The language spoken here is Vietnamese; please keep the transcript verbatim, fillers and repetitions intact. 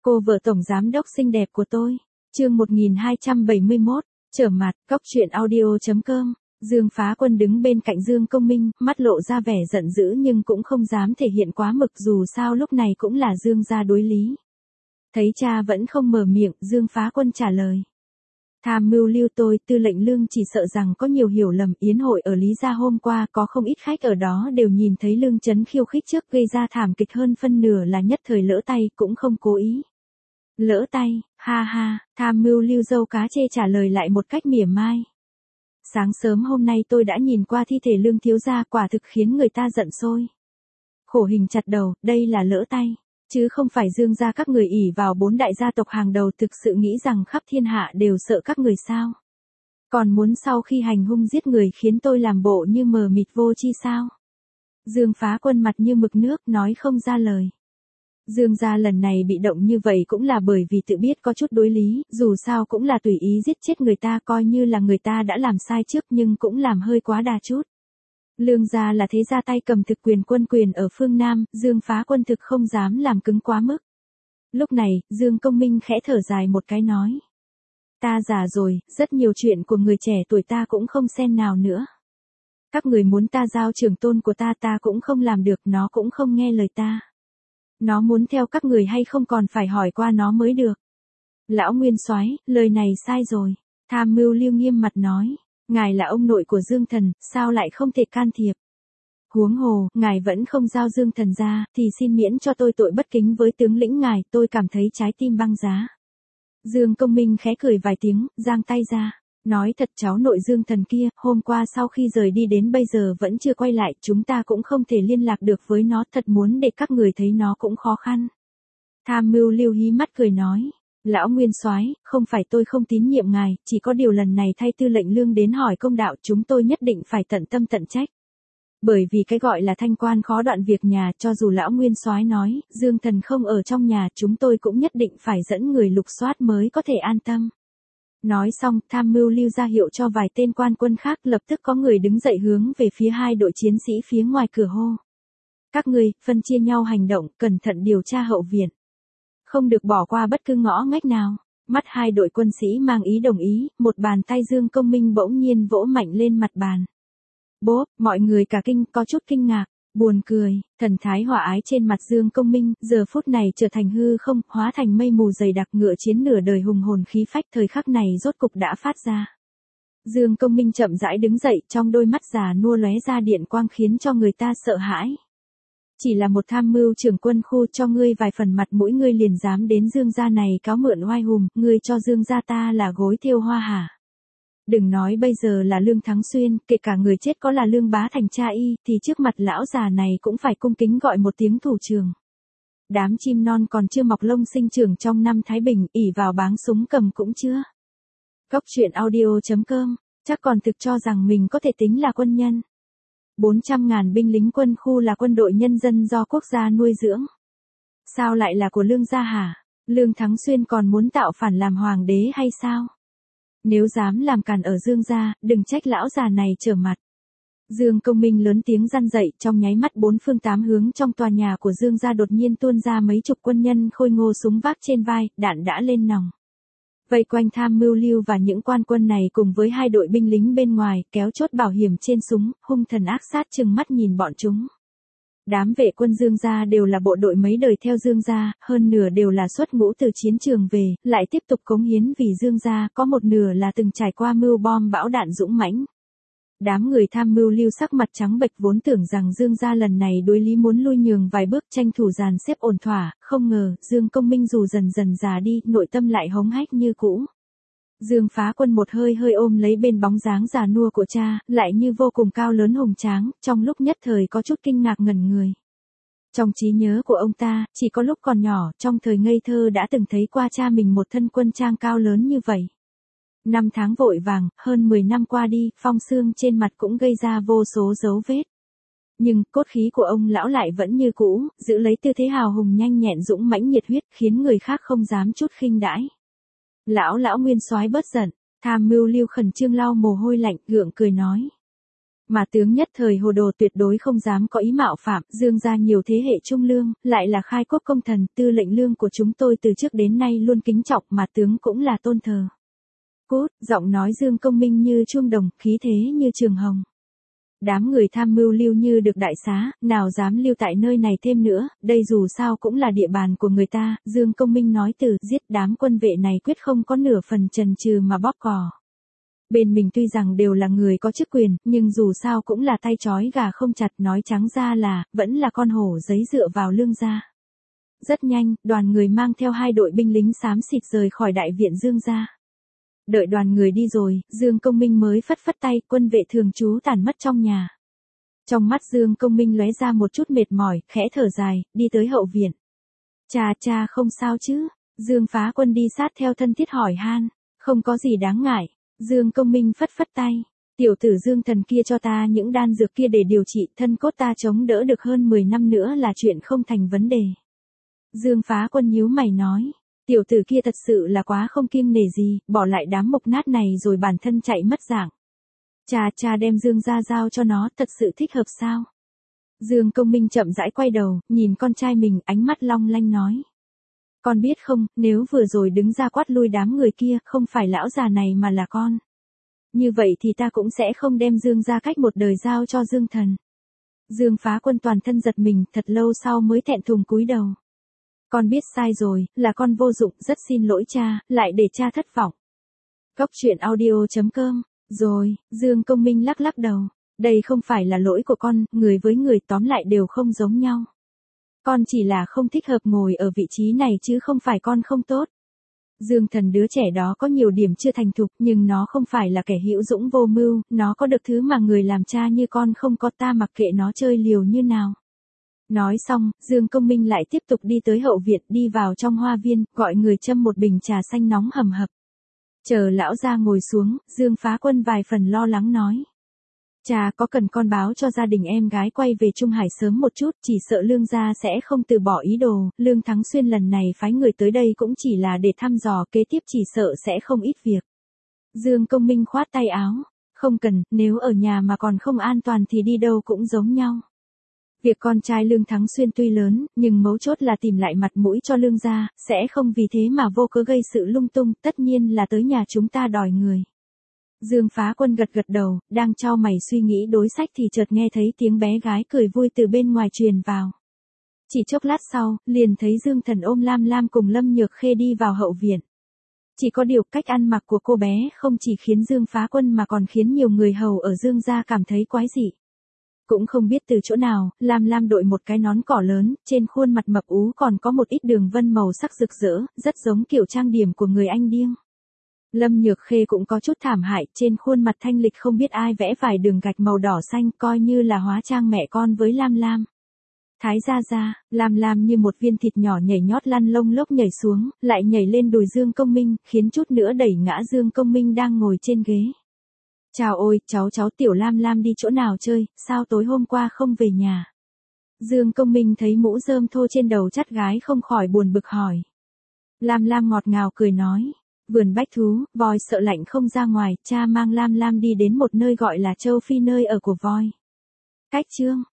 Cô vợ tổng giám đốc xinh đẹp của tôi. Chương một nghìn hai trăm bảy mươi mốt, trở mặt, cóc truyện audio chấm com. Dương Phá Quân đứng bên cạnh Dương Công Minh, mắt lộ ra vẻ giận dữ nhưng cũng không dám thể hiện quá mực, dù sao lúc này cũng là Dương gia đối lý. Thấy cha vẫn không mở miệng, Dương Phá Quân trả lời. Tham mưu lưu tôi, Tư lệnh Lương chỉ sợ rằng có nhiều hiểu lầm, yến hội ở Lý gia hôm qua có không ít khách ở đó đều nhìn thấy Lương Chấn khiêu khích trước, gây ra thảm kịch, hơn phân nửa là nhất thời lỡ tay, cũng không cố ý. Lỡ tay, ha ha, tham mưu lưu dâu cá chê trả lời lại một cách mỉa mai. Sáng sớm hôm nay tôi đã nhìn qua thi thể Lương thiếu gia, quả thực khiến người ta giận sôi. Khổ hình chặt đầu, đây là lỡ tay. Chứ không phải Dương gia các người ỷ vào bốn đại gia tộc hàng đầu, thực sự nghĩ rằng khắp thiên hạ đều sợ các người sao? Còn muốn sau khi hành hung giết người khiến tôi làm bộ như mờ mịt vô tri sao? Dương Phá Quân mặt như mực nước, nói không ra lời. Dương gia lần này bị động như vậy cũng là bởi vì tự biết có chút đối lý, dù sao cũng là tùy ý giết chết người ta, coi như là người ta đã làm sai trước nhưng cũng làm hơi quá đà chút. Lương gia là thế gia tay cầm thực quyền, quân quyền ở phương Nam, Dương Phá Quân thực không dám làm cứng quá mức. Lúc này, Dương Công Minh khẽ thở dài một cái nói. Ta già rồi, rất nhiều chuyện của người trẻ tuổi ta cũng không xen nào nữa. Các người muốn ta giao trưởng tôn của ta ta cũng không làm được, nó cũng không nghe lời ta. Nó muốn theo các người hay không còn phải hỏi qua nó mới được. Lão Nguyên Soái, lời này sai rồi. Tham mưu Lưu nghiêm mặt nói. Ngài là ông nội của Dương Thần, sao lại không thể can thiệp? Huống hồ, ngài vẫn không giao Dương Thần ra, thì xin miễn cho tôi tội bất kính với tướng lĩnh ngài, tôi cảm thấy trái tim băng giá. Dương Công Minh khẽ cười vài tiếng, giang tay ra. Nói thật, cháu nội Dương Thần kia, hôm qua sau khi rời đi đến bây giờ vẫn chưa quay lại, chúng ta cũng không thể liên lạc được với nó, thật muốn để các người thấy nó cũng khó khăn. Tham mưu Lưu hí mắt cười nói. Lão Nguyên Soái, không phải tôi không tín nhiệm ngài, chỉ có điều lần này thay Tư lệnh Lương đến hỏi công đạo, chúng tôi nhất định phải tận tâm tận trách. Bởi vì cái gọi là thanh quan khó đoạn việc nhà, cho dù Lão Nguyên Soái nói, Dương Thần không ở trong nhà, chúng tôi cũng nhất định phải dẫn người lục soát mới có thể an tâm. Nói xong, tham mưu Lưu ra hiệu cho vài tên quan quân khác, lập tức có người đứng dậy hướng về phía hai đội chiến sĩ phía ngoài cửa hô. Các ngươi, phân chia nhau hành động, cẩn thận điều tra hậu viện. Không được bỏ qua bất cứ ngõ ngách nào. Mắt hai đội quân sĩ mang ý đồng ý, một bàn tay Dương Công Minh bỗng nhiên vỗ mạnh lên mặt bàn. Bốp, mọi người cả kinh, có chút kinh ngạc, buồn cười, thần thái hòa ái trên mặt Dương Công Minh, giờ phút này trở thành hư không, hóa thành mây mù dày đặc, ngựa chiến nửa đời hùng hồn khí phách, thời khắc này rốt cục đã phát ra. Dương Công Minh chậm rãi đứng dậy, trong đôi mắt già nua lóe ra điện quang khiến cho người ta sợ hãi. Chỉ là một tham mưu trưởng quân khu, cho ngươi vài phần mặt mũi ngươi liền dám đến Dương gia này cáo mượn oai hùng, ngươi cho Dương gia ta là gối thiêu hoa hả? Đừng nói bây giờ là Lương Thắng Xuyên, kể cả người chết có là Lương Bá Thành cha y, thì trước mặt lão già này cũng phải cung kính gọi một tiếng thủ trưởng. Đám chim non còn chưa mọc lông sinh trưởng trong năm Thái Bình, ỷ vào báng súng cầm cũng chưa. Cóc truyện audio chấm com, chắc còn thực cho rằng mình có thể tính là quân nhân. bốn trăm ngàn binh lính quân khu là quân đội nhân dân do quốc gia nuôi dưỡng. Sao lại là của Lương gia hả? Lương Thắng Xuyên còn muốn tạo phản làm hoàng đế hay sao? Nếu dám làm càn ở Dương gia, đừng trách lão già này trở mặt. Dương Công Minh lớn tiếng răn dậy, trong nháy mắt bốn phương tám hướng trong tòa nhà của Dương gia đột nhiên tuôn ra mấy chục quân nhân khôi ngô, súng vác trên vai, đạn đã lên nòng. Vây quanh tham mưu Lưu và những quan quân này cùng với hai đội binh lính bên ngoài, kéo chốt bảo hiểm trên súng, hung thần ác sát trừng mắt nhìn bọn chúng. Đám vệ quân Dương gia đều là bộ đội mấy đời theo Dương gia, hơn nửa đều là xuất ngũ từ chiến trường về, lại tiếp tục cống hiến vì Dương gia, có một nửa là từng trải qua mưu bom bão đạn dũng mãnh. Đám người tham mưu Lưu sắc mặt trắng bệch, vốn tưởng rằng Dương gia lần này đối lý muốn lui nhường vài bước tranh thủ dàn xếp ổn thỏa, không ngờ, Dương Công Minh dù dần dần già đi, nội tâm lại hống hách như cũ. Dương Phá Quân một hơi hơi ôm lấy bên bóng dáng già nua của cha, lại như vô cùng cao lớn hùng tráng, trong lúc nhất thời có chút kinh ngạc ngẩn người. Trong trí nhớ của ông ta, chỉ có lúc còn nhỏ, trong thời ngây thơ đã từng thấy qua cha mình một thân quân trang cao lớn như vậy. Năm tháng vội vàng, hơn mười năm qua đi, phong xương trên mặt cũng gây ra vô số dấu vết. Nhưng, cốt khí của ông lão lại vẫn như cũ, giữ lấy tư thế hào hùng nhanh nhẹn dũng mãnh nhiệt huyết, khiến người khác không dám chút khinh đãi. Lão lão Nguyên Soái bớt giận, tham mưu Lưu khẩn trương lau mồ hôi lạnh, gượng cười nói. Mà tướng nhất thời hồ đồ tuyệt đối không dám có ý mạo phạm, Dương gia nhiều thế hệ trung lương, lại là khai quốc công thần, tư lệnh lương của chúng tôi từ trước đến nay luôn kính trọng, mà tướng cũng là tôn thờ. Cút, giọng nói Dương Công Minh như chuông đồng, khí thế như trường hồng. Đám người tham mưu lưu như được đại xá, nào dám lưu tại nơi này thêm nữa, đây dù sao cũng là địa bàn của người ta, Dương Công Minh nói từ giết đám quân vệ này quyết không có nửa phần chần chừ mà bóp cò. Bên mình tuy rằng đều là người có chức quyền, nhưng dù sao cũng là tay trói gà không chặt, nói trắng ra là, vẫn là con hổ giấy dựa vào lương gia. Rất nhanh, đoàn người mang theo hai đội binh lính xám xịt rời khỏi đại viện Dương gia. Đợi đoàn người đi rồi, Dương Công Minh mới phất phất tay, quân vệ thường trú tản mất trong nhà. Trong mắt Dương Công Minh lóe ra một chút mệt mỏi, khẽ thở dài, đi tới hậu viện. Cha cha không sao chứ? Dương Phá Quân đi sát theo thân thiết hỏi han. Không có gì đáng ngại. Dương Công Minh phất phất tay. Tiểu tử Dương Thần kia cho ta những đan dược kia để điều trị, thân cốt ta chống đỡ được hơn mười năm nữa là chuyện không thành vấn đề. Dương Phá Quân nhíu mày nói. Tiểu tử kia thật sự là quá không kiêng nể gì, bỏ lại đám mộc nát này rồi bản thân chạy mất dạng. Cha cha đem Dương ra giao cho nó, thật sự thích hợp sao? Dương Công Minh chậm rãi quay đầu, nhìn con trai mình, ánh mắt long lanh nói. Con biết không, nếu vừa rồi đứng ra quát lui đám người kia, không phải lão già này mà là con. Như vậy thì ta cũng sẽ không đem Dương ra cách một đời giao cho Dương Thần. Dương Phá Quân toàn thân giật mình, thật lâu sau mới thẹn thùng cúi đầu. Con biết sai rồi, là con vô dụng, rất xin lỗi cha, lại để cha thất vọng. Cốc truyện audio chấm com. Rồi, Dương Công Minh lắc lắc đầu. Đây không phải là lỗi của con, người với người tóm lại đều không giống nhau. Con chỉ là không thích hợp ngồi ở vị trí này chứ không phải con không tốt. Dương Thần đứa trẻ đó có nhiều điểm chưa thành thục, nhưng nó không phải là kẻ hữu dũng vô mưu, nó có được thứ mà người làm cha như con không có, ta mặc kệ nó chơi liều như nào. Nói xong, Dương Công Minh lại tiếp tục đi tới hậu viện, đi vào trong hoa viên, gọi người châm một bình trà xanh nóng hầm hập. Chờ lão ra ngồi xuống, Dương Phá Quân vài phần lo lắng nói. Cha có cần con báo cho gia đình em gái quay về Trung Hải sớm một chút, chỉ sợ Lương gia sẽ không từ bỏ ý đồ, Lương Thắng Xuyên lần này phái người tới đây cũng chỉ là để thăm dò, kế tiếp chỉ sợ sẽ không ít việc. Dương Công Minh khoát tay áo, không cần, nếu ở nhà mà còn không an toàn thì đi đâu cũng giống nhau. Việc con trai Lương Thắng Xuyên tuy lớn, nhưng mấu chốt là tìm lại mặt mũi cho Lương gia, sẽ không vì thế mà vô cớ gây sự lung tung, tất nhiên là tới nhà chúng ta đòi người. Dương Phá Quân gật gật đầu, đang chau mày suy nghĩ đối sách thì chợt nghe thấy tiếng bé gái cười vui từ bên ngoài truyền vào. Chỉ chốc lát sau, liền thấy Dương Thần ôm Lam Lam cùng Lâm Nhược Khê đi vào hậu viện. Chỉ có điều cách ăn mặc của cô bé không chỉ khiến Dương Phá Quân mà còn khiến nhiều người hầu ở Dương gia cảm thấy quái dị. Cũng không biết từ chỗ nào, Lam Lam đội một cái nón cỏ lớn, trên khuôn mặt mập ú còn có một ít đường vân màu sắc rực rỡ, rất giống kiểu trang điểm của người Anh điên. Lâm Nhược Khê cũng có chút thảm hại, trên khuôn mặt thanh lịch không biết ai vẽ vài đường gạch màu đỏ xanh, coi như là hóa trang mẹ con với Lam Lam. Thái gia gia, Lam Lam như một viên thịt nhỏ nhảy nhót lăn lông lốc nhảy xuống, lại nhảy lên đùi Dương Công Minh, khiến chút nữa đẩy ngã Dương Công Minh đang ngồi trên ghế. Chào ôi, cháu cháu tiểu Lam Lam đi chỗ nào chơi, sao tối hôm qua không về nhà? Dương Công Minh thấy mũ rơm thô trên đầu chắt gái không khỏi buồn bực hỏi. Lam Lam ngọt ngào cười nói. Vườn bách thú, voi sợ lạnh không ra ngoài, cha mang Lam Lam đi đến một nơi gọi là Châu Phi nơi ở của voi. Cách chương